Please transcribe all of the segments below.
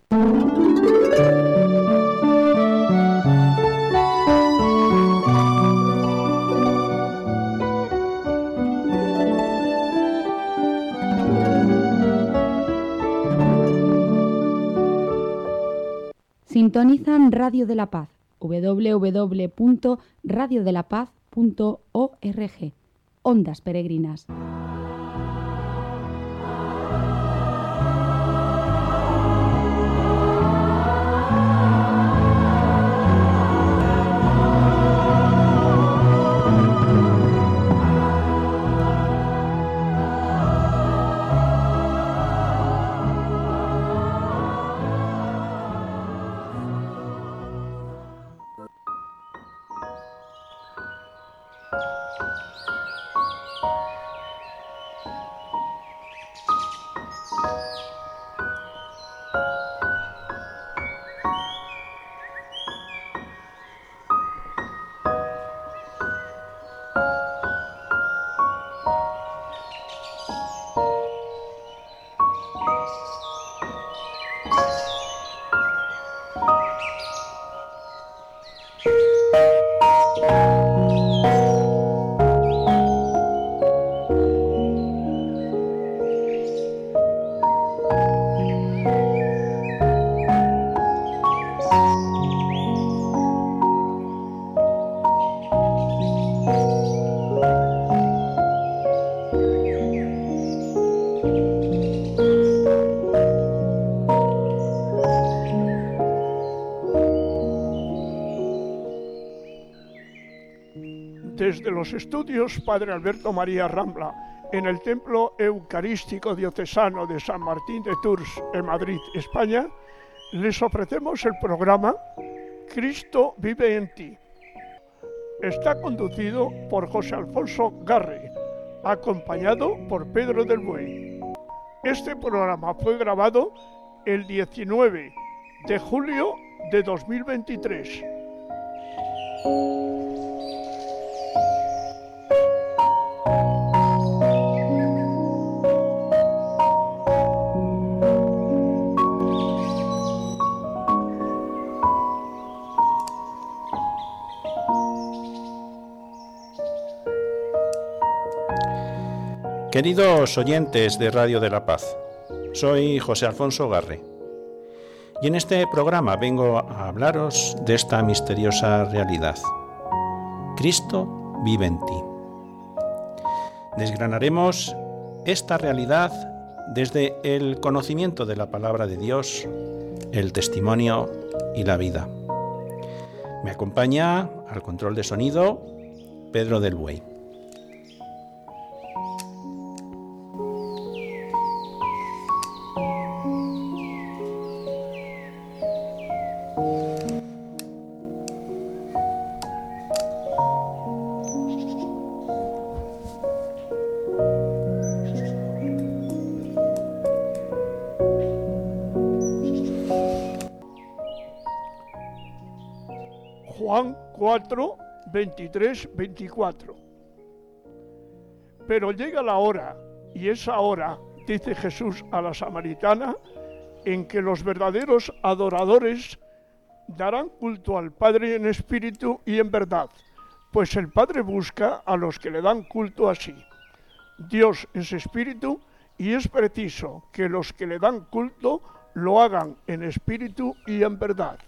Sintonizan Radio de la Paz, www.radiodelapaz.org, Ondas Peregrinas. Desde los estudios Padre Alberto María Rambla, en el Templo Eucarístico Diocesano de San Martín de Tours, en Madrid, España, les ofrecemos el programa Cristo vive en ti. Está conducido por José Alfonso Garre, acompañado por Pedro del Buey. Este programa fue grabado el 19 de julio de 2023. Queridos oyentes de Radio de la Paz, soy José Alfonso Garre y en este programa vengo a hablaros de esta misteriosa realidad. Cristo vive en ti. Desgranaremos esta realidad desde el conocimiento de la palabra de Dios, el testimonio y la vida. Me acompaña al control de sonido Pedro del Buey. Juan 4, 23, 24. Pero llega la hora, y es ahora, dice Jesús a la samaritana, en que los verdaderos adoradores darán culto al Padre en espíritu y en verdad, pues el Padre busca a los que le dan culto así. Dios es espíritu y es preciso que los que le dan culto lo hagan en espíritu y en verdad.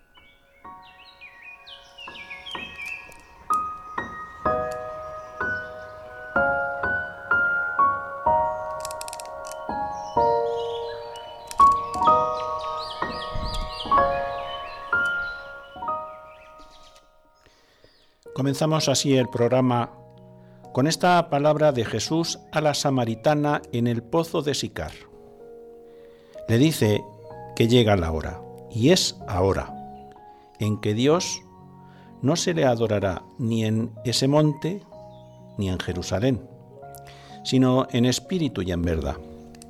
Comenzamos así el programa con esta palabra de Jesús a la samaritana en el pozo de Sicar. Le dice que llega la hora, y es ahora, en que Dios no se le adorará ni en ese monte ni en Jerusalén, sino en espíritu y en verdad.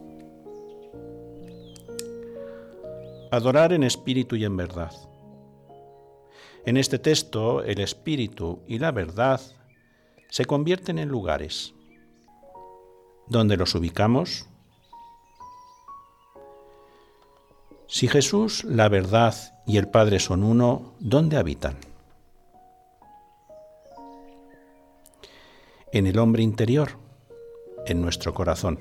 Adorar en espíritu y en verdad. En este texto, el espíritu y la verdad se convierten en lugares. ¿Dónde los ubicamos? Si Jesús, la verdad y el Padre son uno, ¿dónde habitan? En el hombre interior, en nuestro corazón.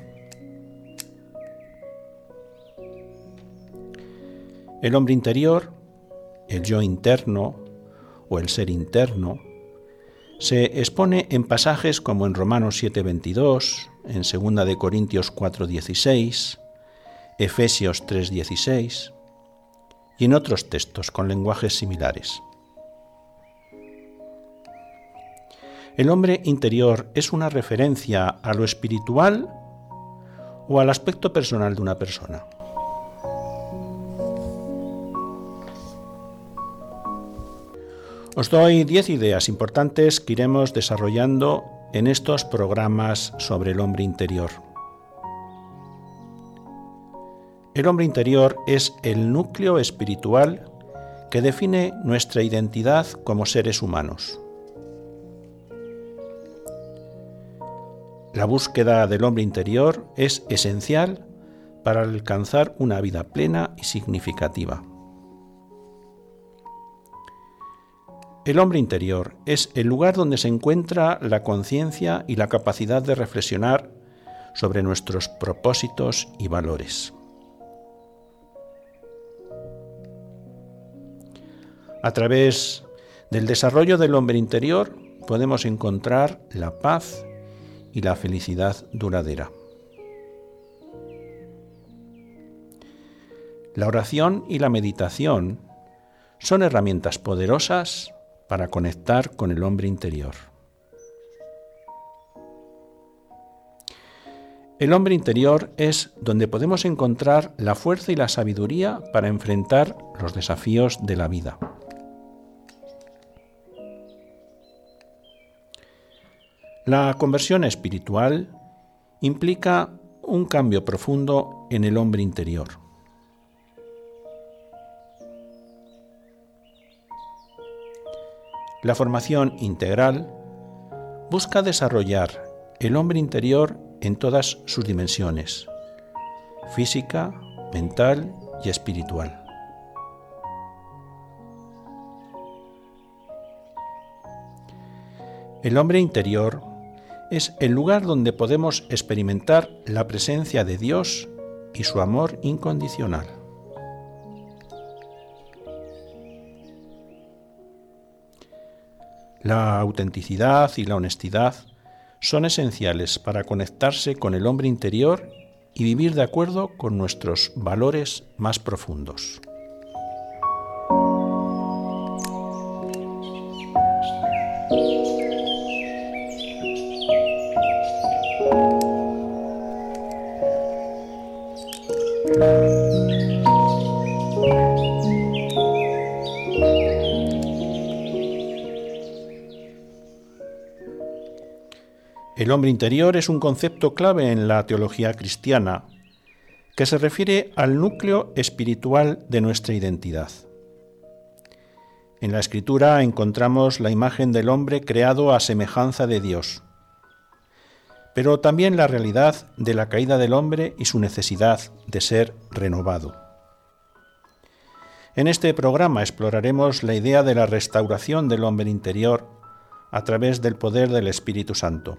El hombre interior, el yo interno o el ser interno, se expone en pasajes como en Romanos 7:22, en 2 de Corintios 4:16, Efesios 3:16 y en otros textos con lenguajes similares. ¿El hombre interior es una referencia a lo espiritual o al aspecto personal de una persona? Os doy 10 ideas importantes que iremos desarrollando en estos programas sobre el hombre interior. El hombre interior es el núcleo espiritual que define nuestra identidad como seres humanos. La búsqueda del hombre interior es esencial para alcanzar una vida plena y significativa. El hombre interior es el lugar donde se encuentra la conciencia y la capacidad de reflexionar sobre nuestros propósitos y valores. A través del desarrollo del hombre interior podemos encontrar la paz y la felicidad duradera. La oración y la meditación son herramientas poderosas para conectar con el hombre interior. El hombre interior es donde podemos encontrar la fuerza y la sabiduría para enfrentar los desafíos de la vida. La conversión espiritual implica un cambio profundo en el hombre interior. La formación integral busca desarrollar el hombre interior en todas sus dimensiones, física, mental y espiritual. El hombre interior es el lugar donde podemos experimentar la presencia de Dios y su amor incondicional. La autenticidad y la honestidad son esenciales para conectarse con el hombre interior y vivir de acuerdo con nuestros valores más profundos. El hombre interior es un concepto clave en la teología cristiana que se refiere al núcleo espiritual de nuestra identidad. En la Escritura encontramos la imagen del hombre creado a semejanza de Dios, pero también la realidad de la caída del hombre y su necesidad de ser renovado. En este programa exploraremos la idea de la restauración del hombre interior a través del poder del Espíritu Santo.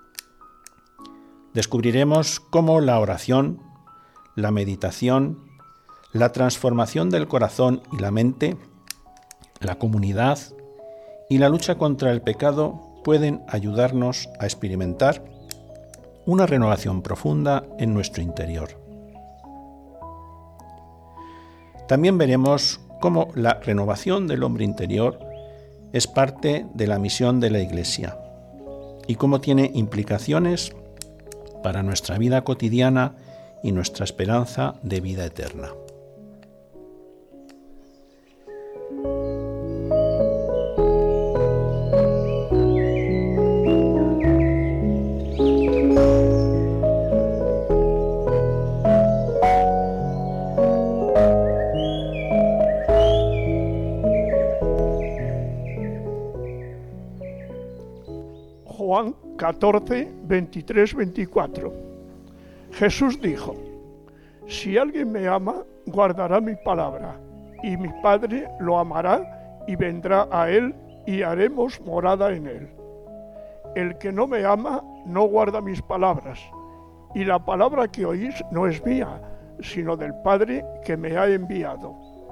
Descubriremos cómo la oración, la meditación, la transformación del corazón y la mente, la comunidad y la lucha contra el pecado pueden ayudarnos a experimentar una renovación profunda en nuestro interior. También veremos cómo la renovación del hombre interior es parte de la misión de la Iglesia y cómo tiene implicaciones para nuestra vida cotidiana y nuestra esperanza de vida eterna. Juan 14, 23, 24. Jesús dijo: si alguien me ama, guardará mi palabra, y mi Padre lo amará y vendrá a él y haremos morada en él. El que no me ama no guarda mis palabras, y la palabra que oís no es mía, sino del Padre que me ha enviado.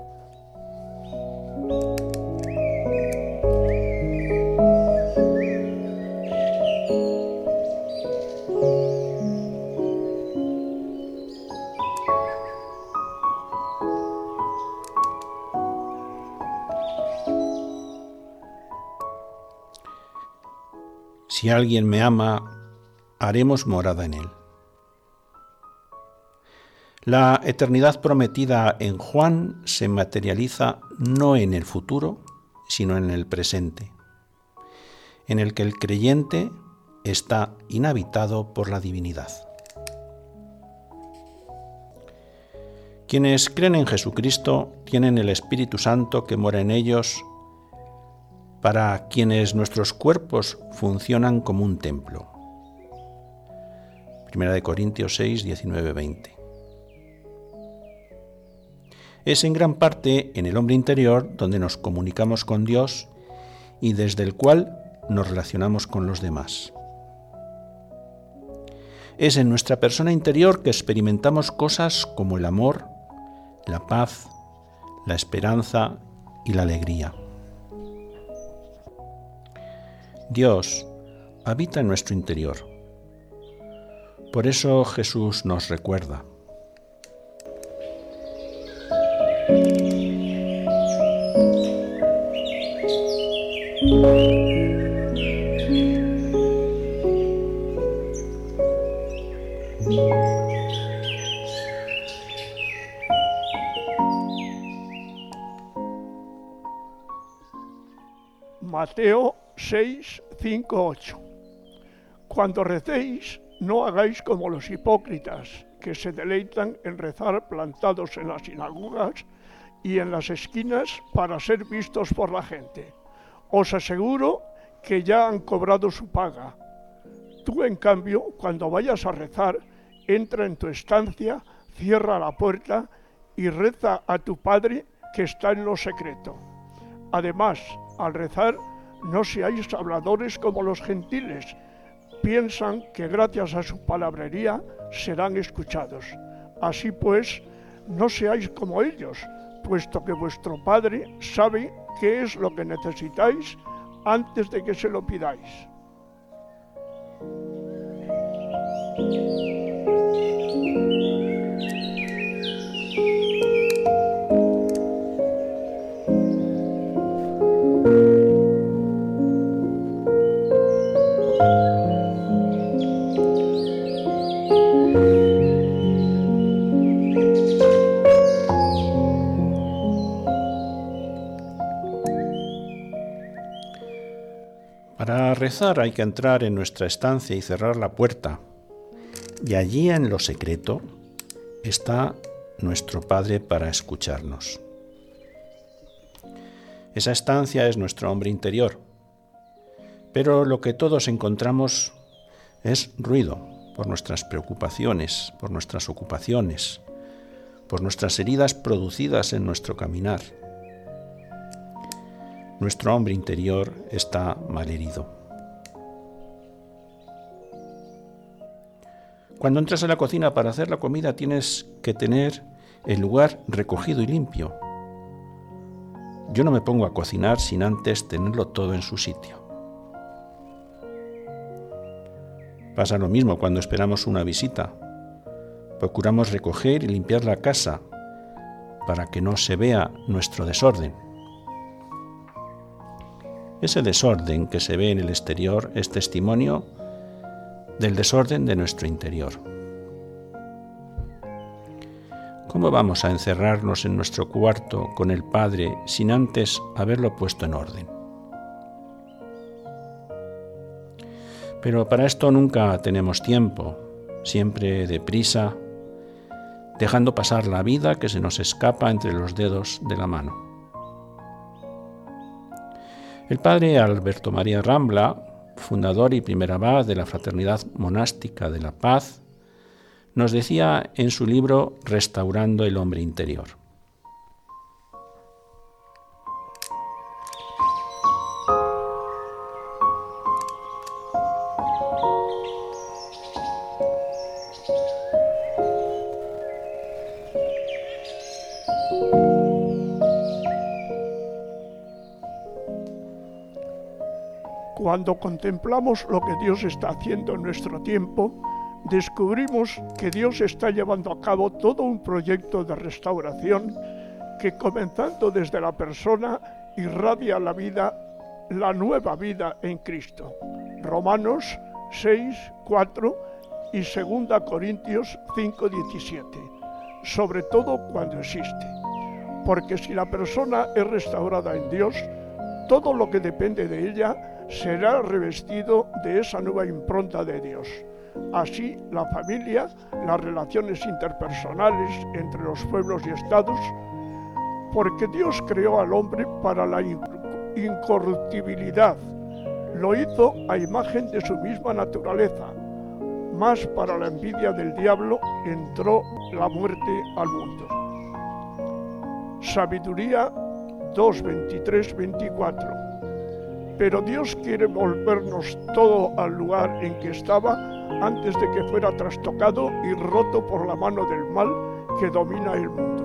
Si alguien me ama, haremos morada en él. La eternidad prometida en Juan se materializa no en el futuro, sino en el presente, en el que el creyente está inhabitado por la divinidad. Quienes creen en Jesucristo tienen el Espíritu Santo que mora en ellos, para quienes nuestros cuerpos funcionan como un templo. 1 Corintios 6, 19, 20. Es en gran parte en el hombre interior donde nos comunicamos con Dios y desde el cual nos relacionamos con los demás. Es en nuestra persona interior que experimentamos cosas como el amor, la paz, la esperanza y la alegría. Dios habita en nuestro interior. Por eso Jesús nos recuerda: Mateo 6, 5, 8. Cuando recéis, no hagáis como los hipócritas, que se deleitan en rezar plantados en las sinagogas y en las esquinas para ser vistos por la gente. Os aseguro que ya han cobrado su paga. Tú, en cambio, cuando vayas a rezar, entra en tu estancia, cierra la puerta y reza a tu Padre que está en lo secreto. Además, al rezar, no seáis habladores como los gentiles. Piensan que gracias a su palabrería serán escuchados. Así pues, no seáis como ellos, puesto que vuestro Padre sabe qué es lo que necesitáis antes de que se lo pidáis. Para rezar hay que entrar en nuestra estancia y cerrar la puerta. Y allí en lo secreto está nuestro Padre para escucharnos. Esa estancia es nuestro hombre interior. Pero lo que todos encontramos es ruido por nuestras preocupaciones, por nuestras ocupaciones, por nuestras heridas producidas en nuestro caminar. Nuestro hombre interior está malherido. Cuando entras a la cocina para hacer la comida tienes que tener el lugar recogido y limpio. Yo no me pongo a cocinar sin antes tenerlo todo en su sitio. Pasa lo mismo cuando esperamos una visita. Procuramos recoger y limpiar la casa para que no se vea nuestro desorden. Ese desorden que se ve en el exterior es testimonio del desorden de nuestro interior. ¿Cómo vamos a encerrarnos en nuestro cuarto con el Padre sin antes haberlo puesto en orden? Pero para esto nunca tenemos tiempo, siempre deprisa, dejando pasar la vida que se nos escapa entre los dedos de la mano. El padre Alberto María Rambla, fundador y primer abad de la Fraternidad Monástica de la Paz, nos decía en su libro Restaurando el hombre interior. Cuando contemplamos lo que Dios está haciendo en nuestro tiempo, descubrimos que Dios está llevando a cabo todo un proyecto de restauración que, comenzando desde la persona, irradia la vida, la nueva vida en Cristo. Romanos 6, 4 y 2 Corintios 5, 17. Sobre todo cuando existe. Porque si la persona es restaurada en Dios, todo lo que depende de ella será revestido de esa nueva impronta de Dios. Así, la familia, las relaciones interpersonales entre los pueblos y estados, porque Dios creó al hombre para la incorruptibilidad, lo hizo a imagen de su misma naturaleza, mas para la envidia del diablo entró la muerte al mundo. Sabiduría 2, 23, 24. Pero Dios quiere volvernos todo al lugar en que estaba antes de que fuera trastocado y roto por la mano del mal que domina el mundo.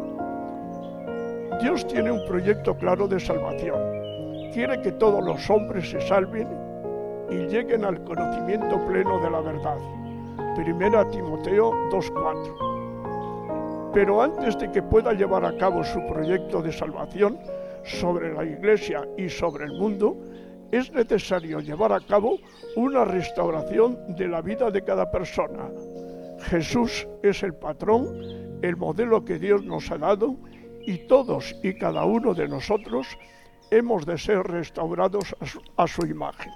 Dios tiene un proyecto claro de salvación. Quiere que todos los hombres se salven y lleguen al conocimiento pleno de la verdad. 1 Timoteo 2:4. Pero antes de que pueda llevar a cabo su proyecto de salvación sobre la Iglesia y sobre el mundo, es necesario llevar a cabo una restauración de la vida de cada persona. Jesús es el patrón, el modelo que Dios nos ha dado, y todos y cada uno de nosotros hemos de ser restaurados a su imagen.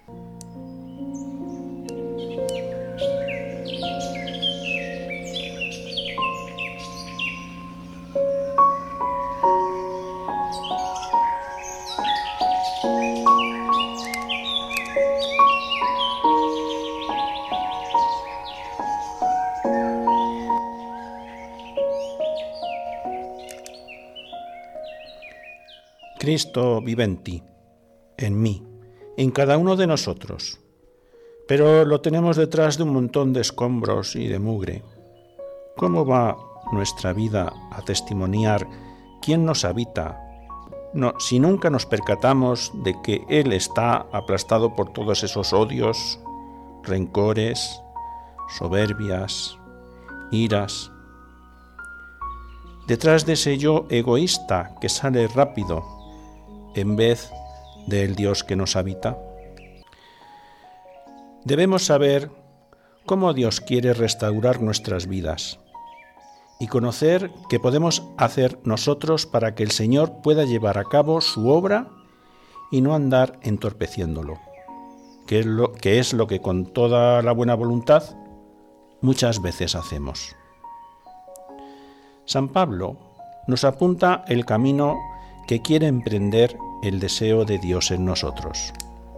Cristo vive en ti, en mí, en cada uno de nosotros, pero lo tenemos detrás de un montón de escombros y de mugre. ¿Cómo va nuestra vida a testimoniar quién nos habita? No, si nunca nos percatamos de que Él está aplastado por todos esos odios, rencores, soberbias, iras. Detrás de ese yo egoísta que sale rápido en vez del Dios que nos habita. Debemos saber cómo Dios quiere restaurar nuestras vidas y conocer qué podemos hacer nosotros para que el Señor pueda llevar a cabo su obra y no andar entorpeciéndolo, que es lo que con toda la buena voluntad muchas veces hacemos. San Pablo nos apunta el camino que quiere emprender el deseo de Dios en nosotros.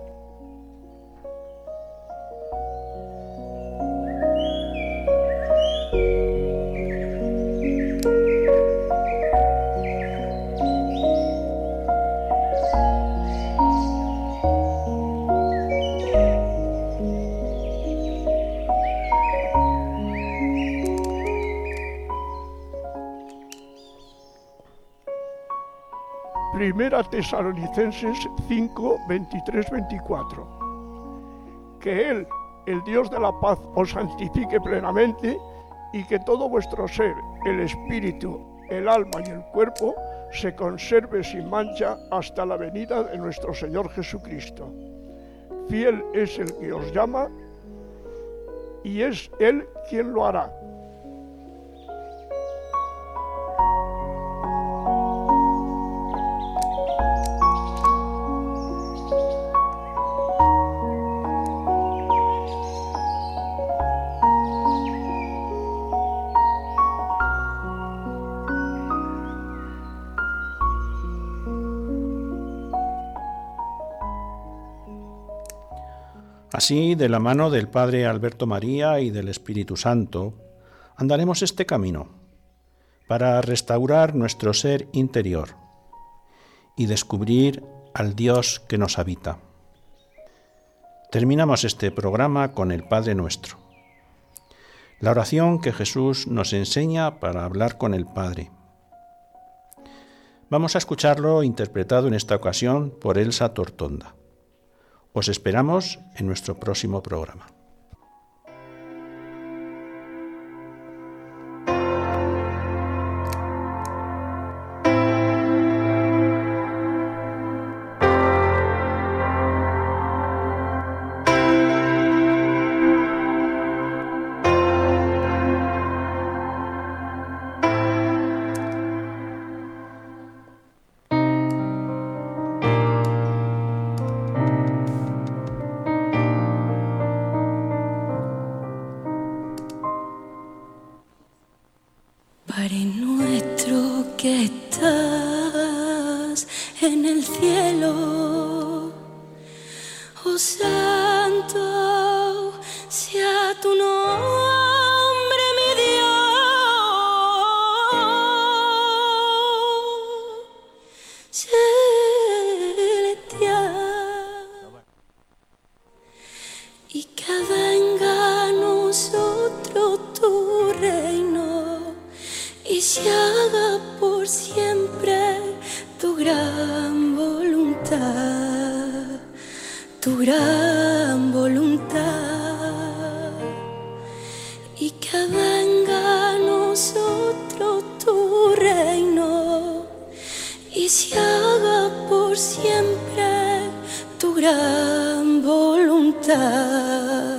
Primera Tesalonicenses 5, 23, 24. Que Él, el Dios de la paz, os santifique plenamente y que todo vuestro ser, el espíritu, el alma y el cuerpo, se conserve sin mancha hasta la venida de nuestro Señor Jesucristo. Fiel es el que os llama y es Él quien lo hará. Así, de la mano del Padre Alberto María y del Espíritu Santo, andaremos este camino para restaurar nuestro ser interior y descubrir al Dios que nos habita. Terminamos este programa con el Padre Nuestro, la oración que Jesús nos enseña para hablar con el Padre. Vamos a escucharlo interpretado en esta ocasión por Elsa Tortonda. Os esperamos en nuestro próximo programa. Padre nuestro que estás en el cielo, oh santo sea tu nombre, mi Dios celestial, y que venga a nosotros tu reino y se haga por siempre tu gran voluntad, tu gran voluntad, y que venga a nosotros tu reino y se haga por siempre tu gran voluntad.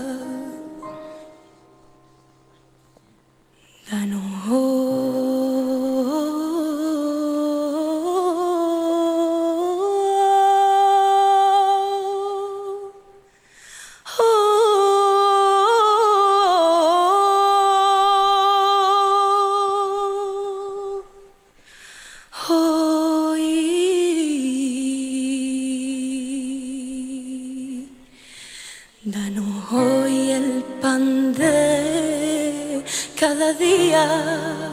Danos danos hoy el pan de cada día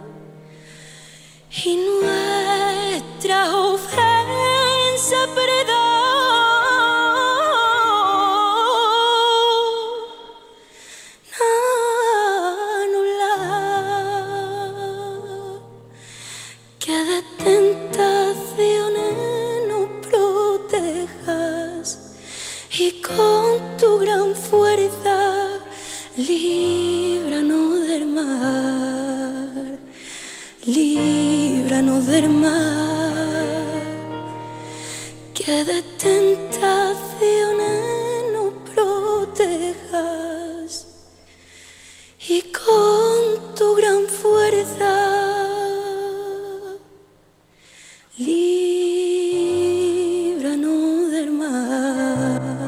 y nuestra ofensa perdónanosla, que de tentaciones nos protejas y con tu gran fuerza líbranos del mal, líbranos del mal, que de tentaciones nos protejas y con tu gran fuerza líbranos del mal.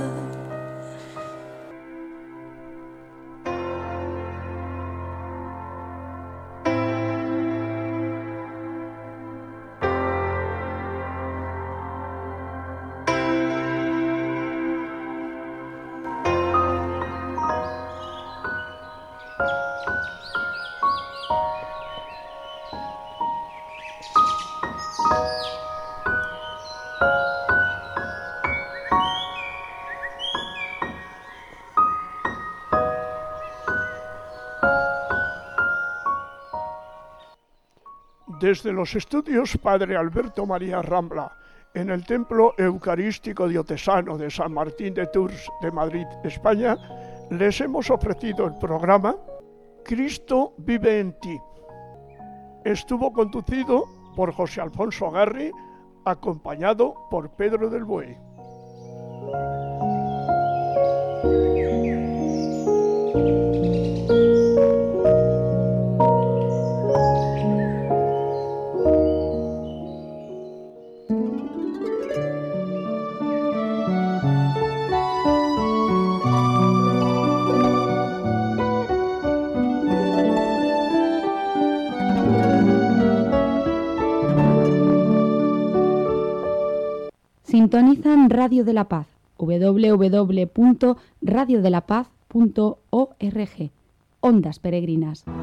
Desde los estudios Padre Alberto María Rambla, en el Templo Eucarístico Diocesano de San Martín de Tours de Madrid, España, les hemos ofrecido el programa Cristo vive en ti. Estuvo conducido por José Alfonso Garri, acompañado por Pedro del Buey. Sintonizan Radio de la Paz, www.radiodelapaz.org. Ondas Peregrinas.